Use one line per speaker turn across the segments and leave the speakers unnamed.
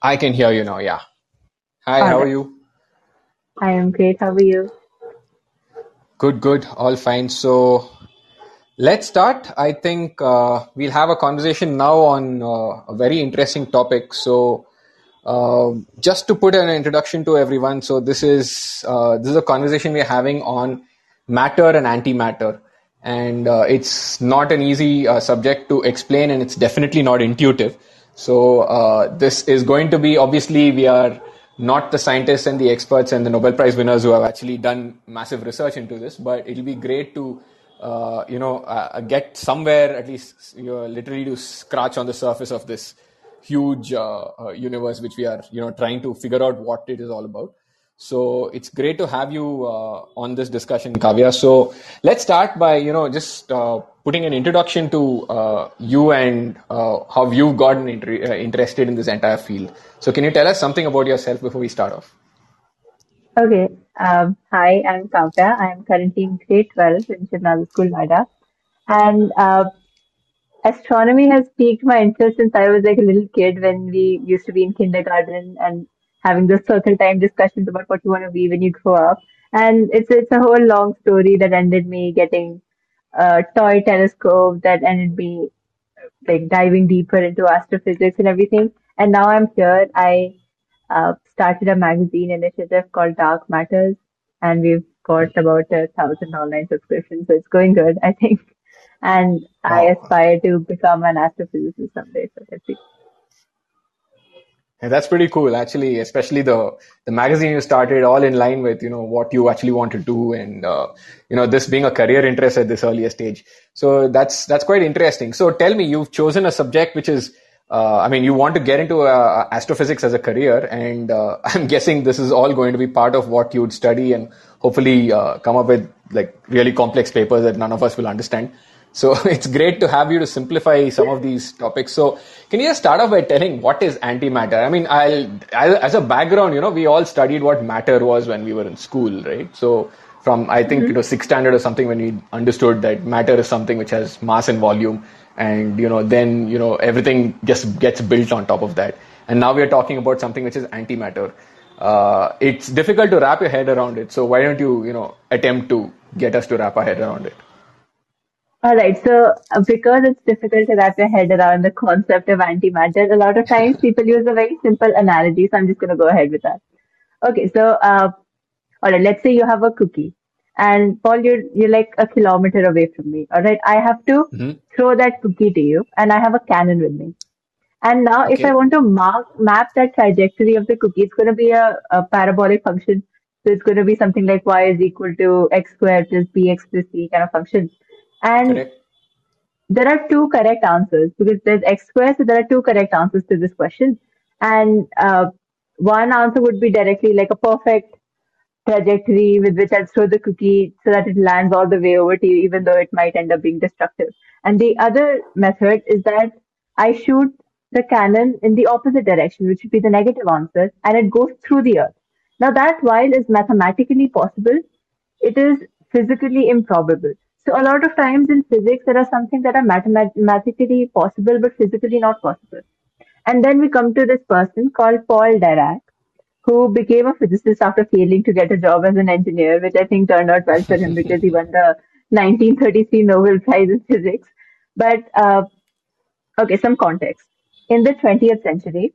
I can hear you now. Yeah. Hi,
All
how are
right.
you?
I am great. How are you?
Good, good. All fine. So let's start. I think we'll have a conversation now on a very interesting topic. Just to put an introduction to everyone, so this is a conversation we're having on matter and antimatter, and it's not an easy subject to explain, and it's definitely not intuitive. This is going to be, obviously we are not the scientists and the experts and the Nobel Prize winners who have actually done massive research into this, but it'll be great to get somewhere at least, literally to scratch on the surface of this huge universe which we are trying to figure out what it is all about. So it's great to have you on this discussion, Kavya. So let's start by just putting an introduction to you and how you've gotten interested in this entire field. So can you tell us something about yourself before we start off?
Okay. Hi, I'm Kavya. I'm currently in grade 12 in Shivnala School, Noida. And astronomy has piqued my interest since I was like a little kid when we used to be in kindergarten and having those circle time discussions about what you want to be when you grow up. And it's a whole long story that ended me getting a toy telescope that ended me like diving deeper into astrophysics and everything. And now I'm here. I started a magazine initiative called Dark Matters, and we've got about 1,000 online subscriptions, so it's going good, I think. And I
Wow.
aspire to become an astrophysicist someday. So let's see.
And that's pretty cool, actually, especially the magazine you started all in line with what you actually want to do, and this being a career interest at this earlier stage. So that's quite interesting. So tell me, you've chosen a subject which is, I mean, you want to get into astrophysics as a career, and I'm guessing this is all going to be part of what you'd study, and hopefully come up with like really complex papers that none of us will understand. So it's great to have you to simplify some of these topics. So can you just start off by telling what is antimatter? I mean, as a background, we all studied what matter was when we were in school, right? So from, I think it
Hmm.
was sixth standard or something, when we understood that matter is something which has mass and volume, and then everything just gets built on top of that. And now we are talking about something which is antimatter. It's difficult to wrap your head around it. So why don't you attempt to get us to wrap our head around it?
All right. So, because it's difficult to wrap your head around the concept of antimatter, a lot of times people use a very simple analogy. So, I'm just going to go ahead with that. Okay. So, all right, let's say you have a cookie, and Paul, you're like a kilometer away from me. All right, I have to
Hmm.
throw that cookie to you, and I have a cannon with me. And now, if I
Okay.
want to map that trajectory of the cookie, it's going to be a parabolic function. So it's going to be something like y is equal to x squared plus bx plus c kind of function. And
Correct.
there are two correct answers because there's x squared, so there are two correct answers to this question. And one answer would be directly like a perfect trajectory with which I'll throw the cookie so that it lands all the way over to you, even though it might end up being destructive. And the other method is that I shoot the cannon in the opposite direction, which would be the negative answer, and it goes through the earth. Now, that while is mathematically possible, it is physically improbable. So, a lot of times in physics, there are something that are mathematically possible but physically not possible. And then we come to this person called Paul Dirac, who became a physicist after failing to get a job as an engineer, which I think turned out well for him because he won the 1933 Nobel Prize in Physics. But okay, some context. In the 20th century,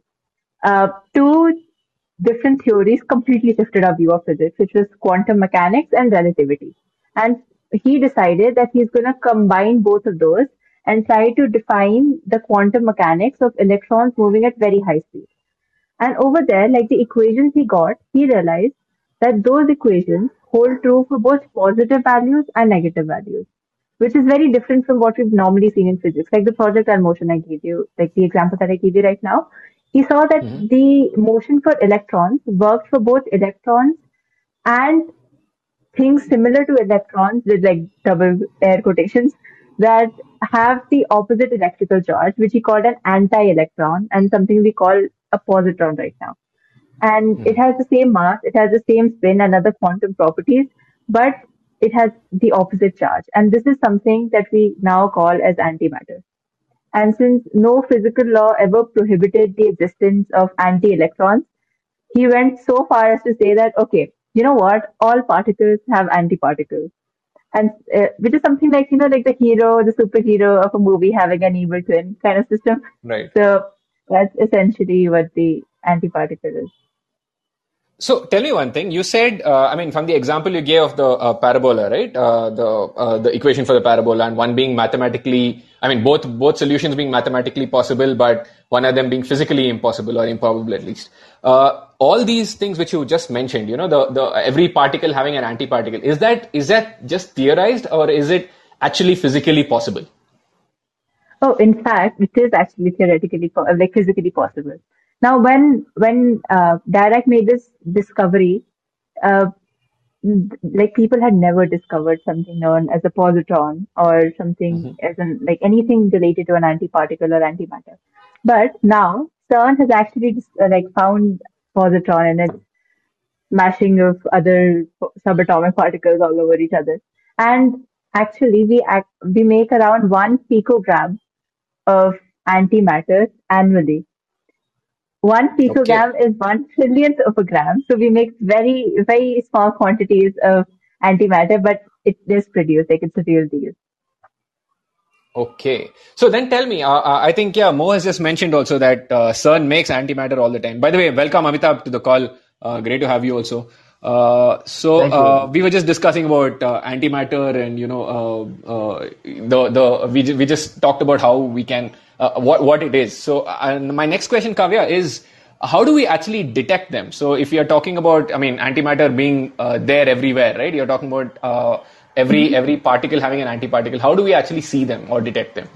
two different theories completely shifted our view of physics, which was quantum mechanics and relativity. And he decided that he's going to combine both of those and try to define the quantum mechanics of electrons moving at very high speed. And over there, like the equations he got, he realized that those equations hold true for both positive values and negative values, which is very different from what we've normally seen in physics. Like the projectile motion I gave you, like the example that I gave you right now, he saw that
Hmm.
the motion for electrons worked for both electrons and things similar to electrons with like double air quotations that have the opposite electrical charge, which he called an anti-electron and something we call a positron right now. And it has the same mass, it has the same spin and other quantum properties, but it has the opposite charge. And this is something that we now call as antimatter. And since no physical law ever prohibited the existence of anti-electrons, he went so far as to say that, okay, you know what? All particles have antiparticles. And which is something like, like the hero, the superhero of a movie having an evil twin kind of system.
Right.
So that's essentially what the antiparticle is.
So tell me one thing. You said, I mean, from the example you gave of the parabola, right? The equation for the parabola, and one being mathematically, I mean, both solutions being mathematically possible, but one of them being physically impossible or improbable at least. All these things which you just mentioned, the every particle having an antiparticle, is that just theorized, or is it actually physically possible?
Oh, in fact, it is actually theoretically, like physically possible. Now, when Dirac made this discovery, uh, like people had never discovered something known as a positron or something
Hmm.
as an like anything related to an antiparticle or antimatter. But now CERN has actually like found positron and its smashing of other subatomic particles all over each other. And actually, we make around 1 picogram of antimatter annually. 1 picogram
Okay.
is 1 trillionth of a gram. So we make very, very small quantities of antimatter, but it is produced, like it's a real deal.
Okay. So then tell me, I think, yeah, Mo has just mentioned also that CERN makes antimatter all the time. By the way, welcome Amitabh to the call. Great to have you also.
Thank you very much.
We were just discussing about antimatter, and we just talked about how we can what it is. So and my next question, Kavya, is how do we actually detect them? So if you are talking about, I mean, antimatter being there everywhere, right? You're talking about
Mhm.
every particle having an antiparticle. How do we actually see them or detect them?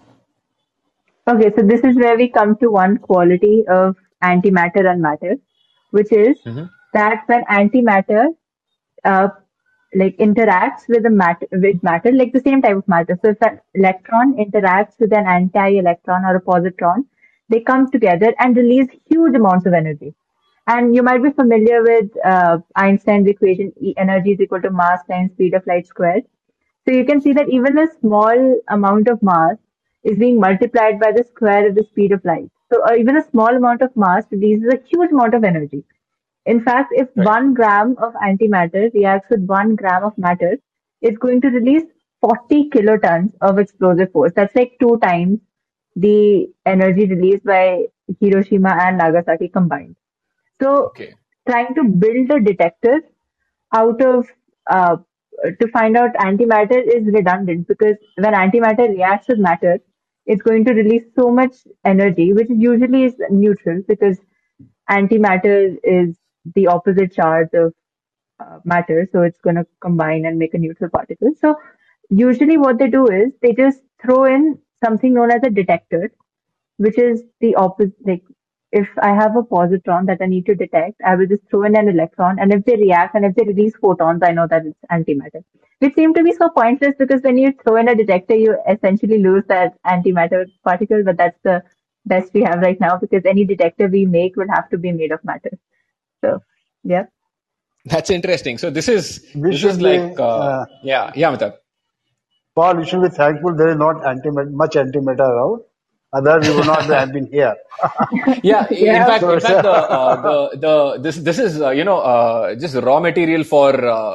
Okay, so this is where we come to one quality of antimatter and matter, which is
Hmm.
that when antimatter uh, like interacts with matter, like the same type of matter. So if an electron interacts with an anti-electron or a positron, they come together and release huge amounts of energy. And you might be familiar with Einstein's equation: energy is equal to mass times speed of light squared. So you can see that even a small amount of mass is being multiplied by the square of the speed of light. So even a small amount of mass releases a huge amount of energy. In fact, if
Right.
1 gram of antimatter reacts with 1 gram of matter, it's going to release 40 kilotons of explosive force. That's like 2 times the energy released by Hiroshima and Nagasaki combined. So,
Okay.
trying to build a detector out of uh, to find out antimatter is redundant, because when antimatter reacts with matter, it's going to release so much energy, which usually is neutral, because antimatter is the opposite charge of matter, so it's going to combine and make a neutral particle. So usually what they do is they just throw in something known as a detector, which is the opposite. Like if I have a positron that I need to detect, I will just throw in an electron, and if they react and if they release photons, I know that it's antimatter. Which seem to be so pointless, because when you throw in a detector, you essentially lose that antimatter particle. But that's the best we have right now, because any detector we make will have to be made of matter. So, yeah.
That's interesting. So
We
this is
should be,
like yeah, Amitabh.
Paul, you should be thankful there is not much antimatter around. Otherwise, we would not have been here.
Yeah,
Yeah.
So
in
it's
fact, the this is just raw material for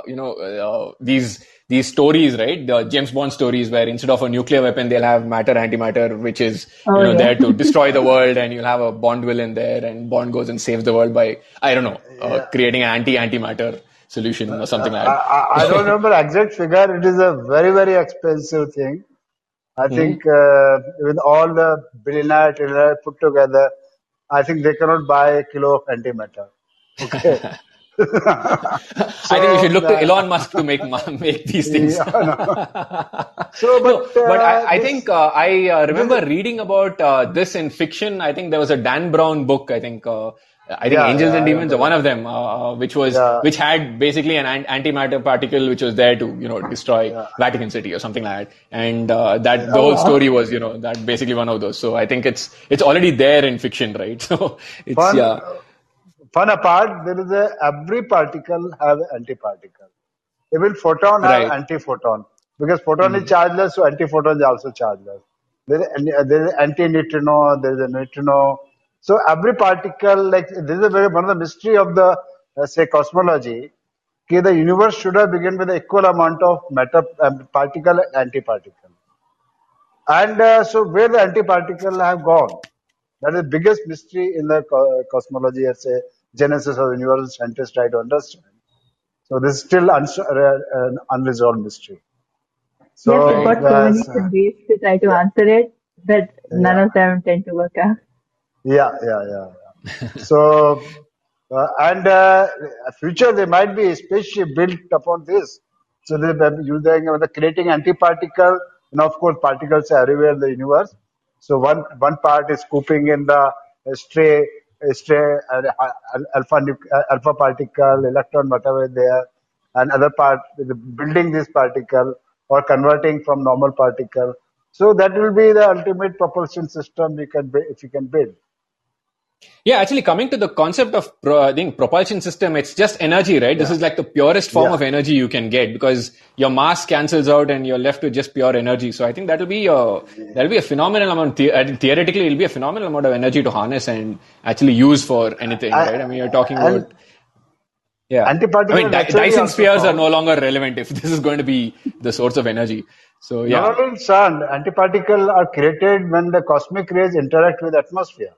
these stories, right? The James Bond stories, where instead of a nuclear weapon, they'll have matter antimatter, which is
Oh, yeah.
there to destroy the world, and you'll have a Bond villain there, and Bond goes and saves the world by, I don't know,
yeah.
creating an antimatter solution or something like
I don't
that.
remember exact figure. It is a very, very expensive thing. I think
Mhm.
with all the billionaire trillionaire put together, I think they cannot buy a kilo of antimatter. Okay.
I think we should
So,
look to Elon Musk to make these things.
yeah, no. So,
No,
but
but I think I
this,
remember reading about this in fiction. I think there was a Dan Brown book. I think
yeah,
Angels
yeah,
and
I
Demons,
remember
or one
that.
of them,
Yeah,
which had basically an antimatter particle which was there to destroy
yeah.
Vatican City or something like that. And that the
Oh,
whole
wow.
story was that basically one of those. So I think it's already there in fiction, right? So it's
Fun,
yeah,
fun apart, there is every particle have antiparticle. Even photon have
right.
antiphoton because photon is
Mhm.
chargeless, so antiphoton is also chargeless. There's anti-neutrino, there's a neutrino. So every particle, like this is one of the mystery of the say cosmology. Okay, the universe should have begun with the equal amount of matter, particle, and antiparticle. And so where the antiparticle have gone, that is the biggest mystery in the cosmology as a genesis of the universe scientists try to understand. So this is still an unresolved mystery. So
Yes, we've got so many
yes,
ways to try to answer it, but none
yeah,
of them tend to work out.
yeah. So and future there might be a spaceship built upon this. So they using the creating antiparticle, and of course particles are everywhere in the universe. So one part is scooping in the stray alpha particle, electron, whatever is there, and other part is building this particle or converting from normal particle. So that will be the ultimate propulsion system we can if you can build.
Yeah, actually, coming to the concept of I think propulsion system, it's just energy, right? This
Yeah,
is like the purest form
yeah.
of energy you can get because your mass cancels out and you're left with just pure energy. So I think that'll be a phenomenal amount. Theoretically, it'll be a phenomenal amount of energy to harness and actually use for anything, right? I mean, you're talking
And
about yeah. I
antiparticle
mean,
naturally
Dyson
also
spheres are
found.
no longer relevant if this is going to be the source of energy. So
Not
yeah,
only in sun, antiparticle are created when the cosmic rays interact with atmosphere.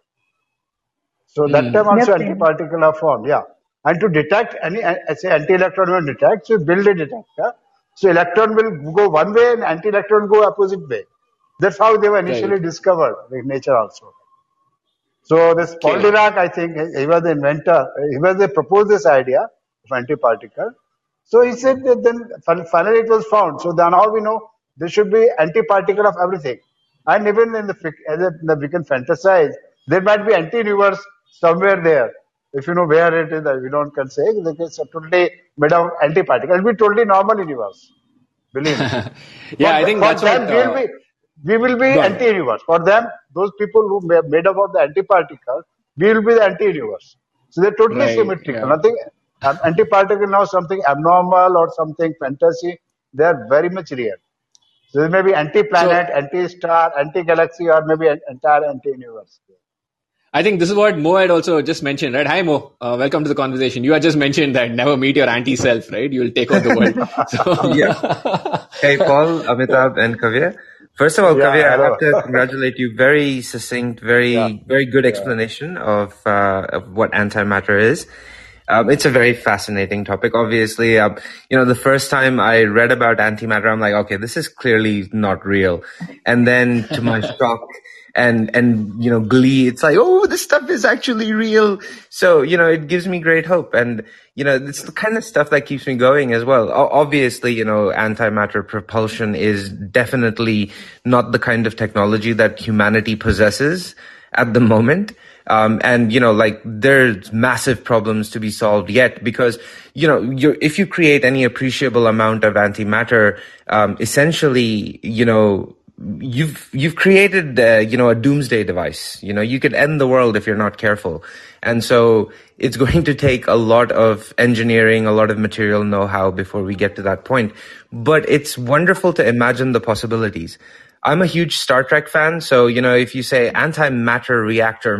So that time also
Yep.
antiparticle are formed. Yeah. And to detect any, say anti-electron will detect, so build a detector. So electron will go one way and anti-electron go opposite way. That's how they were initially
right.
discovered in nature also. So this Paul
Okay.
Dirac, I think he was the inventor. He was the proposed this idea of antiparticle. So he said that then finally it was found. So then now we know there should be antiparticle of everything. And even in we can fantasize, there might be anti-universe somewhere there. If you know where it is, we don't can say it's totally made of antiparticle. It will be totally normal universe. Believe me.
Yeah, I think
For
that's
them,
what.
we will be
Go ahead.
anti-universe. For them, those people who made up of the antiparticle, we will be the anti-universe. So they're totally
Right.
symmetrical.
Yeah.
Nothing antiparticle now something abnormal or something fantasy. They are very much real. So there may be anti-planet,
So
anti-star, anti-galaxy, or maybe an entire anti-universe.
I think this is what Mo had also just mentioned, right? Hi, Mo. Welcome to the conversation. You had just mentioned that never meet your anti-self, right? You will take over the world.
Yep.
So,
Hey, Paul, Amitabh, and Kavya. First of all,
Yeah,
Kavya, I
hello.
have to congratulate you. Very succinct,
Yeah,
very good
yeah.
explanation of what antimatter is. It's a very fascinating topic. Obviously, the first time I read about antimatter, I'm like, okay, this is clearly not real. And then to my shock and glee, it's like, oh, this stuff is actually real. So, it gives me great hope. And, it's the kind of stuff that keeps me going as well. Obviously, antimatter propulsion is definitely not the kind of technology that humanity possesses at the moment. And there's massive problems to be solved yet because, if you create any appreciable amount of antimatter, essentially, you've created, a doomsday device. You could end the world if you're not careful. And so it's going to take a lot of engineering, a lot of material know-how before we get to that point. But it's wonderful to imagine the possibilities. I'm a huge Star Trek fan, so, if you say antimatter reactor,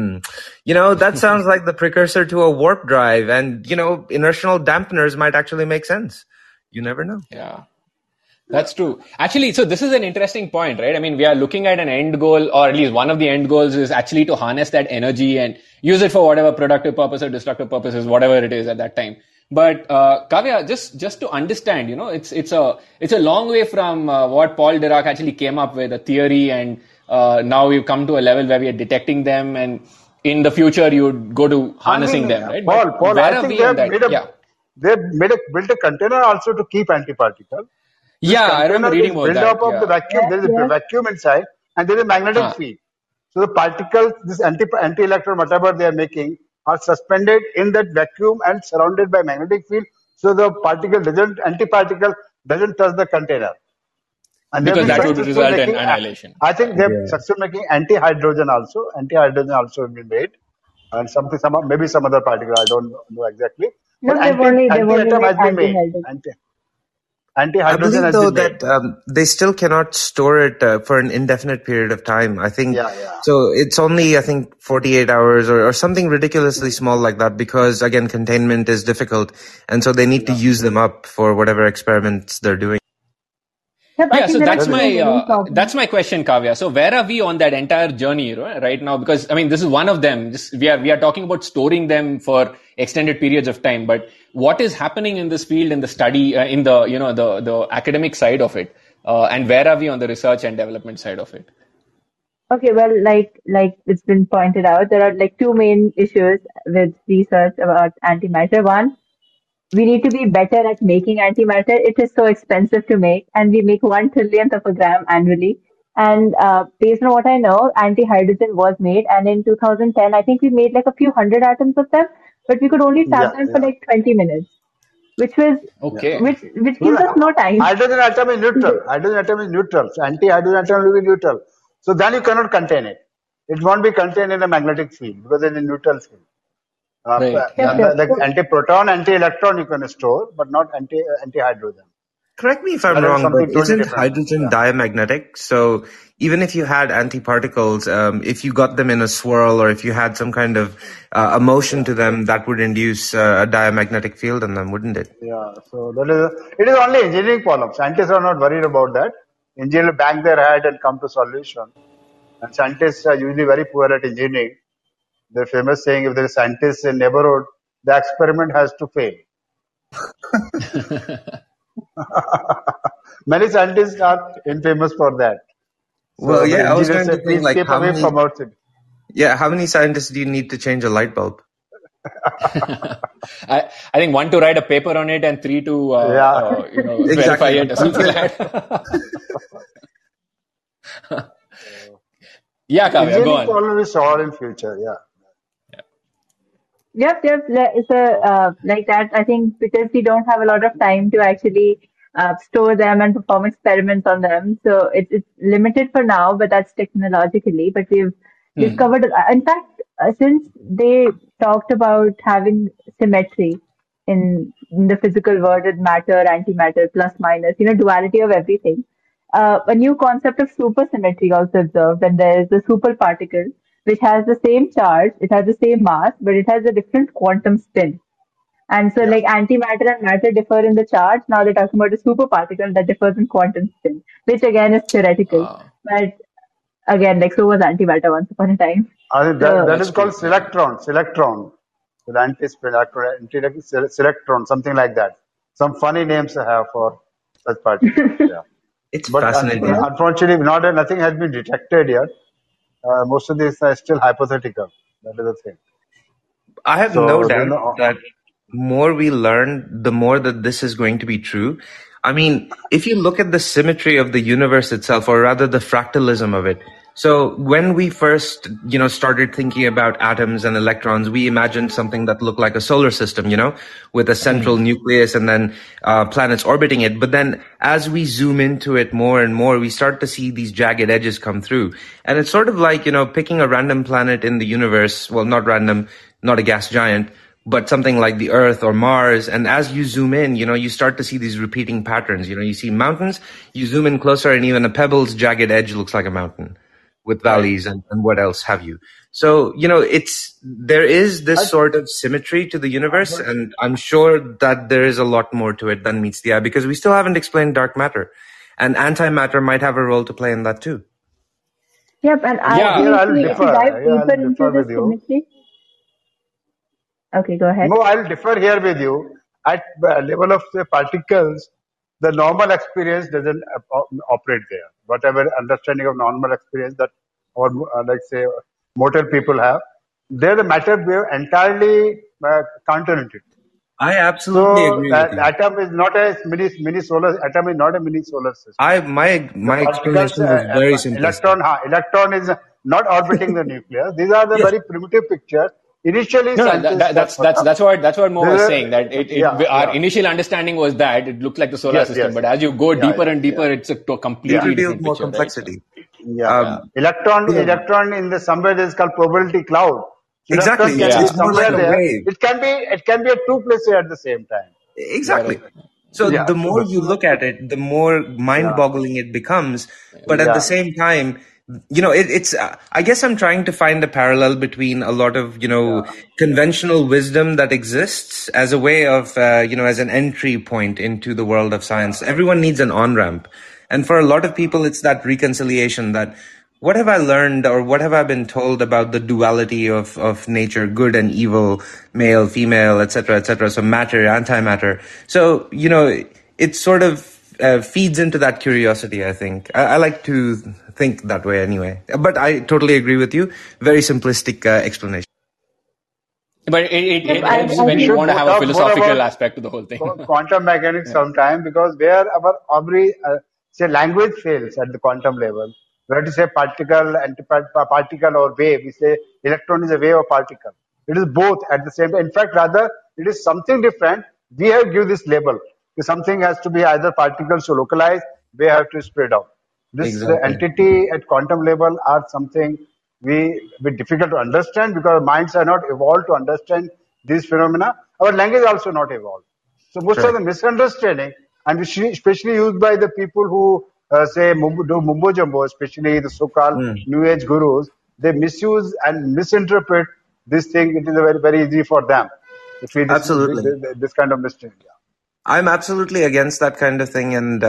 that sounds like the precursor to a warp drive, and, inertial dampeners might actually make sense. You never know.
yeah. That's true. Actually, so this is an interesting point, right? I mean, we are looking at an end goal, or at least one of the end goals is actually to harness that energy and use it for whatever productive purpose or destructive purposes, whatever it is at that time. But Kavya, just to understand, it's a long way from what Paul Dirac actually came up with, a theory, and now we've come to a level where we are detecting them, and in the future you would go to
I
harnessing
mean,
them, right? But
Paul,
where
I
are
think
we in that? Yeah.
built a container also to keep antiparticle. This
Yeah, I remember
container
reading
is
about
built
that.
up of the
Yeah.
vacuum. There is a
Yes.
vacuum inside, and there is a magnetic
Huh.
field. So the particles, this anti-electron, whatever they are making, are suspended in that vacuum and surrounded by magnetic field. So the antiparticle doesn't touch the container. And they have
Because
been
that would
successful
result in
making,
annihilation.
I think they have
Yeah.
successful making anti-hydrogen also. Anti-hydrogen also have been made, and maybe some other particle. I don't know exactly. But
No, they've only
anti-atom
made
has been made.
anti-hydrogen.
Anti-hydrogen
believe
has
though
been made.
that they still cannot store it for an indefinite period of time. I think
Yeah.
so. It's only 48 hours or something ridiculously small like that, because again containment is difficult, and so they need to use them up for whatever experiments they're doing.
Yep, I
Yeah,
think
so
there are
that's
two main problems.
that's my question, Kavya. So where are we on that entire journey right now? Because I mean, this is one of them. We are talking about storing them for extended periods of time. But what is happening in this field, in the study, in the the academic side of it, and where are we on the research and development side of it?
Okay, well, like it's been pointed out, there are like two main issues with research about antimatter. One, we need to be better at making antimatter. It is so expensive to make, and we make 1 trillionth of a gram annually. And based on what I know, anti-hydrogen was made, and in 2010, I think we made like a few hundred atoms of them, but we could only tap them for like 20 minutes, which was
Okay.
which gives us no time.
Hydrogen atom is neutral. Hydrogen atom is neutral. So anti-hydrogen atom will be neutral. So then you cannot contain it. It won't be contained in a magnetic field because it's a neutral field.
Right.
Like anti-proton, anti-electron you can store, but not anti-hydrogen.
Correct me if I'm wrong, but isn't hydrogen diamagnetic? So even if you had antiparticles, if you got them in a swirl or if you had some kind of a motion to them, that would induce a diamagnetic field in them, wouldn't it?
Yeah. So it is only engineering problem. Scientists are not worried about that. Engineers bang their head and come to solution. And scientists are usually very poor at engineering. The famous saying, if there is scientists in neighborhood, the experiment has to fail. Many scientists are infamous for that. So
well, yeah, I was going to think like how many scientists do you need to change a light bulb?
I think 1 to write a paper on it and 3 to verify it or something like that. Yeah, Kavya, go on.
Problem will be solved in future.
Yep. So, like that, I think because we don't have a lot of time to actually store them and perform experiments on them, so it's limited for now. But that's technologically. But we've discovered, in fact, since they talked about having symmetry in the physical world with matter, antimatter, plus minus, duality of everything. A new concept of supersymmetry also observed, and there is the superparticle, which has the same charge, it has the same mass, but it has a different quantum spin. And so, like antimatter and matter differ in the charge. Now they're talking about a superparticle that differs in quantum spin, which again is theoretical. But again, like so was antimatter once upon a time.
I think that is called selectron. The anti-spin selectron, something like that. Some funny names I have for such particles. Yeah.
It's fascinating.
Unfortunately, nothing has been detected yet. Most of these are still hypothetical. That is the thing.
I have no doubt that more we learn, the more that this is going to be true. I mean, if you look at the symmetry of the universe itself, or rather the fractalism of it. So when we first, started thinking about atoms and electrons, we imagined something that looked like a solar system, with a central nucleus and then planets orbiting it. But then as we zoom into it more and more, we start to see these jagged edges come through. And it's sort of like, picking a random planet in the universe. Well, not random, not a gas giant, but something like the Earth or Mars. And as you zoom in, you start to see these repeating patterns. You see mountains, you zoom in closer, and even a pebble's jagged edge looks like a mountain with valleys and what else have you. So, there is this sort of symmetry to the universe, and I'm sure that there is a lot more to it than meets the eye, because we still haven't explained dark matter, and antimatter might have a role to play in that too.
Yep, and I'll dive deeper into the symmetry. Okay, go ahead.
No, I'll differ here with you. At the level of the particles, the normal experience doesn't operate there. Whatever understanding of normal experience that our, say, mortal people have, there the matter wave entirely counterintuitive.
I absolutely agree with you.
Atom is not a mini solar. Atom is not a mini solar system.
My explanation was very simple.
Electron is not orbiting the nucleus. These are the very primitive pictures. Initially,
that's what Mo was saying. That our initial understanding was that it looked like the solar system, but as you go deeper and deeper, it's a completely different
more
picture,
complexity.
Right?
Electron in the somewhere is called probability cloud.
Exactly. It's more like a wave.
It can be a two places at the same time.
Exactly. So
Yeah.
the more you look at it, the more mind-boggling it becomes. But at the same time, it's. I guess I'm trying to find a parallel between a lot of conventional wisdom that exists as a way of as an entry point into the world of science. Everyone needs an on-ramp, and for a lot of people, it's that reconciliation that. What have I learned or what have I been told about the duality of nature, good and evil, male, female, etc., etc.? So matter, antimatter. So, it sort of feeds into that curiosity, I think. I like to think that way anyway. But I totally agree with you. Very simplistic explanation.
But it helps when you want to have a philosophical aspect to the whole thing.
Quantum mechanics sometime, because where our say language fails at the quantum level. We have to say particle, particle or wave. We say electron is a wave or particle. It is both at the same time. In fact, rather, it is something different. We have given this label. Something has to be either particles to localize, we have to spread out. This entity at quantum level are something be difficult to understand because our minds are not evolved to understand these phenomena. Our language also not evolved. So most of the misunderstanding, and especially used by the people who say do mumbo jumbo, especially the so-called New Age gurus, they misuse and misinterpret this thing. It is very, very easy for them to feed this kind of mistake. Yeah.
I'm absolutely against that kind of thing, and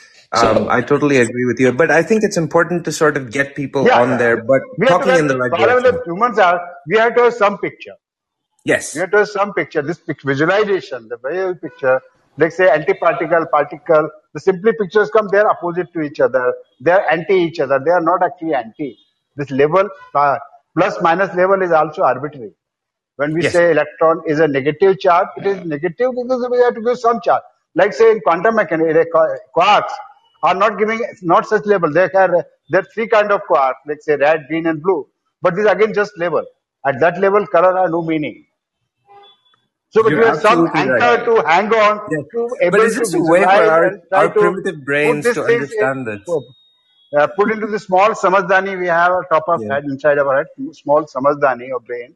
I totally agree with you. But I think it's important to sort of get people on there, but talking in the right direction.
Humans we have to have some picture.
Yes.
We have to have some picture. This visualization, the very picture, let's say antiparticle, particle, the simply pictures come, they are opposite to each other. They are anti each other. They are not actually anti. This level, plus minus level is also arbitrary. When we say electron is a negative charge, it is negative because we have to give some charge. Like say in quantum mechanics, quarks are not such level. There are three kind of quarks, like say red, green, and blue. But this again just level. At that level, color has no meaning. So, but we have some anchor to hang on to able
but is this
to
a way for our
to
primitive brains to understand this?
Put into the small samazdani we have on top of head, inside our head, small samazdani or brain.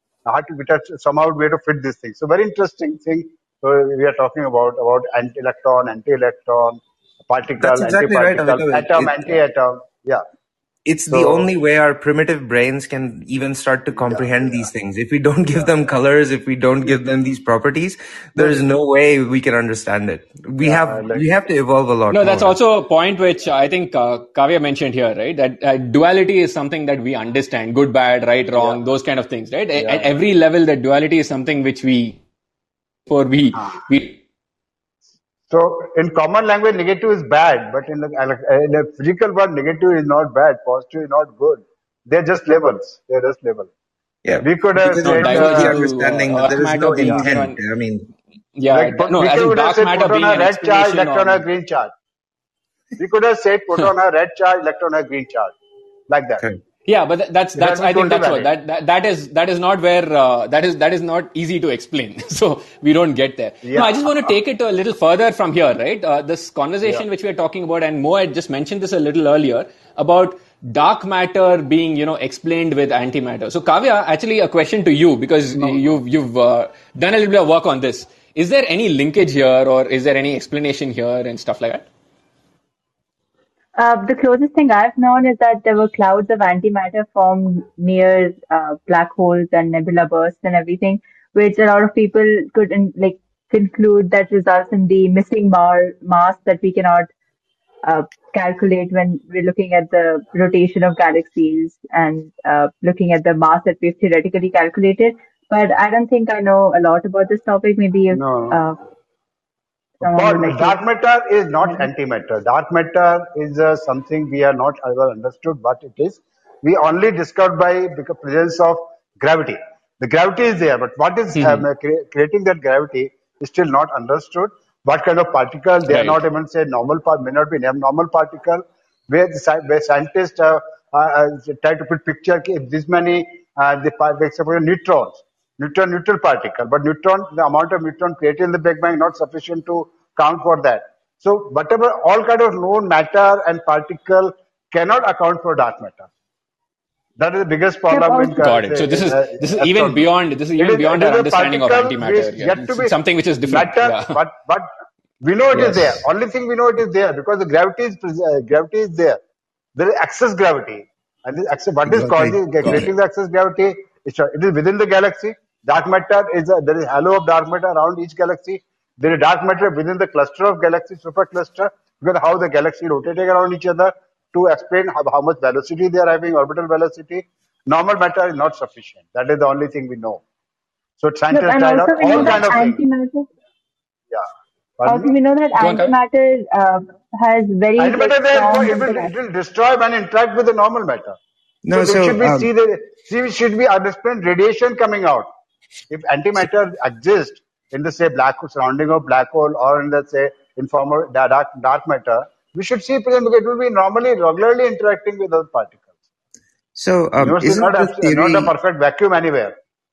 Somehow we have to fit this thing. So very interesting thing. So we are talking about anti-electron, particle,
That's exactly
antiparticle, atom, anti-atom. Yeah.
It's the only way our primitive brains can even start to comprehend these things. If we don't give them colors, if we don't give them these properties, there is no way we can understand it. We have to evolve a lot.
No, that's also a point which I think Kavya mentioned here, right? That duality is something that we understand, good, bad, right, wrong, those kind of things, right? At every level, that duality is something which we.
So in common language, negative is bad, but in the physical world, negative is not bad, positive is not good. They're just levels.
Yeah,
we could have
said understanding that there is no intent. I mean,
we could have said proton a red charge, electron a green charge. We could have said proton a red charge, electron a green charge, like that.
Okay.
Yeah, but that's I think that's what that is not where that is not easy to explain. So we don't get there. Yeah. No, I just want to take it a little further from here, right? This conversation which we are talking about, and Mo had just mentioned this a little earlier about dark matter being explained with antimatter. So Kavya, actually a question to you, because you've done a little bit of work on this. Is there any linkage here, or is there any explanation here and stuff like that?
The closest thing I've known is that there were clouds of antimatter formed near black holes and nebula bursts and everything, which a lot of people could conclude that results in the missing mass that we cannot calculate when we're looking at the rotation of galaxies and looking at the mass that we've theoretically calculated. But I don't think I know a lot about this topic. Maybe if
dark matter is not antimatter. Dark matter is something we are not ever understood what it is. We only discovered by the presence of gravity. The gravity is there, but what is creating that gravity is still not understood. What kind of particle? They are not even say normal part, may not be normal particle. Where scientists try to put picture if this many suppose neutrons. Neutral particle, but the amount of neutron created in the Big Bang not sufficient to count for that. So whatever, all kind of known matter and particle cannot account for dark matter. That is the biggest problem.
Got it. So this is even beyond our understanding of antimatter. It's something which is different.
Matter, but We know it is there.
Yes.
Only thing we know it is there because the gravity is there. There is excess gravity, and this excess, what is
Okay,
causing
Got
creating
it.
the excess gravity? It is within the galaxy. Dark matter there is halo of dark matter around each galaxy. There is dark matter within the cluster of galaxies, supercluster, because how the galaxy rotating around each other to explain how much velocity they are having, orbital velocity. Normal matter is not sufficient. That is the only thing we know. So
Yep,
scientists
and
tried out
also we know
all
that
kind of things.
antimatter.
Yeah. Pardon
Also,
me?
we know that
Go on, Kavya.
antimatter has very
Antimatter
strong
it
interaction.
will destroy and interact with the normal matter. So
no,
there
so
should be should be unexplained radiation coming out. If antimatter exists in the say black hole surrounding of black hole or in the say informal dark matter, we should see because it will be normally regularly interacting with other particles.
so
Universe is
isn't the
not a
theory
perfect vacuum anywhere.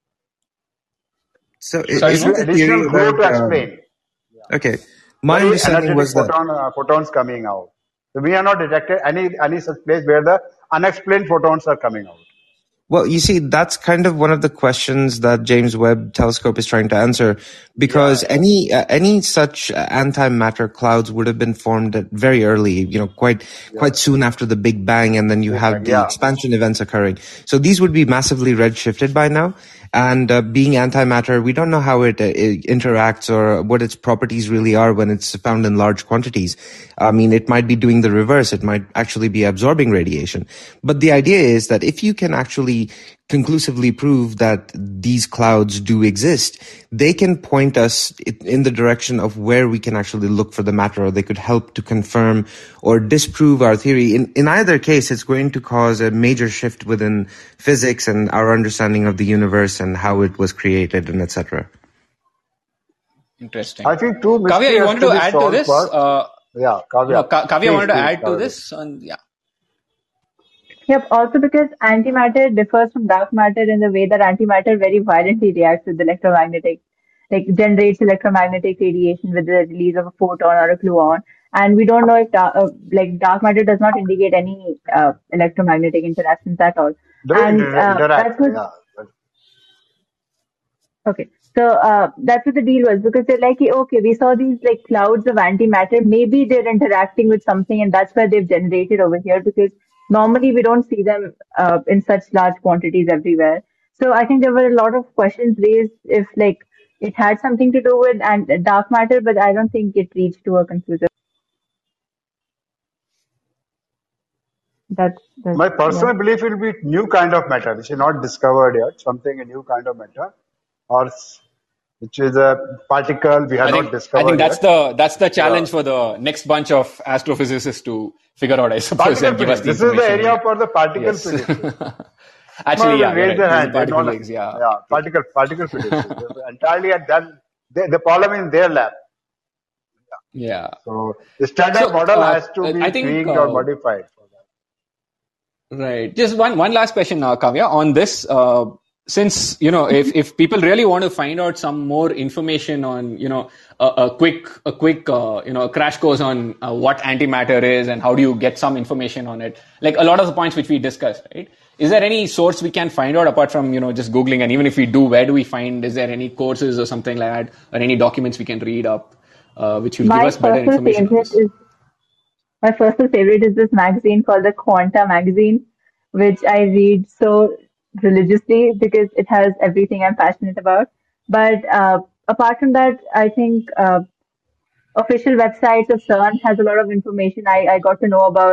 Should
Sorry,
need
isn't
sir.
the theory
additional flow
about
to explain.
okay? My
Very
understanding
energetic
was that
photons coming out. So we are not detected any such place where the unexplained photons are coming out.
well, you see, that's kind of one of the questions that James Webb Telescope is trying to answer, because
Yeah.
any such antimatter clouds would have been formed at very early, quite soon after the Big Bang, and then you have the
Yeah.
expansion events occurring. So these would be massively redshifted by now. And being antimatter, we don't know how it interacts or what its properties really are when it's found in large quantities. I mean, it might be doing the reverse. It might actually be absorbing radiation. But the idea is that if you can actually conclusively prove that these clouds do exist, they can point us in the direction of where we can actually look for the matter, or they could help to confirm or disprove our theory. In either case, it's going to cause a major shift within physics and our understanding of the universe and how it was created and etc.
Interesting.
I think two
Kavya,
mystery
you
has
wanted
to
to
be
add to
solved
this?
first. Yeah, Kavya.
No, Kavya wanted to
Please,
add to
Kavya.
this. And yeah.
Yep, also because antimatter differs from dark matter in the way that antimatter very violently reacts with electromagnetic, like generates electromagnetic radiation with the release of a photon or a gluon. And we don't know if dark matter does not indicate any electromagnetic interactions at all.
Doesn't
And
interact.
that's what
Yeah.
Okay. So that's what the deal was because they're like, okay, we saw these like clouds of antimatter. Maybe they're interacting with something, and that's why they've generated over here. Because normally we don't see them in such large quantities everywhere. So I think there were a lot of questions raised if like it had something to do with and dark matter, but I don't think it reached to a conclusion. That's
My
yeah.
personal belief will be new kind of matter, which is not discovered yet. Something a new kind of matter, or which is a particle we have not
I think
discovered yet.
that's the challenge for the next bunch of astrophysicists to figure out, I suppose,
Particle
and give us
physics.
the
This is the
information.
area for the particle
Yes.
physics.
Actually, yeah,
Raise
you're
their
right. This is
hand. They
particle
don't.
physics, yeah.
Yeah, particle physics. Entirely at that. The problem in their lab.
Yeah.
So the standard model has to be
I think,
tweaked or modified for that.
right. Just one last question, Kavya, on this. Since, if people really want to find out some more information on, a quick, crash course on what antimatter is and how do you get some information on it, like a lot of the points which we discussed, right? Is there any source we can find out apart from, just Googling? And even if we do, where do we find, is there any courses or something like that, or any documents we can read up, which will give us better information on this?
My personal favorite is this magazine called the Quanta magazine, which I read so religiously because it has everything I'm passionate about. But apart from that, I think official websites of CERN has a lot of information I got to know about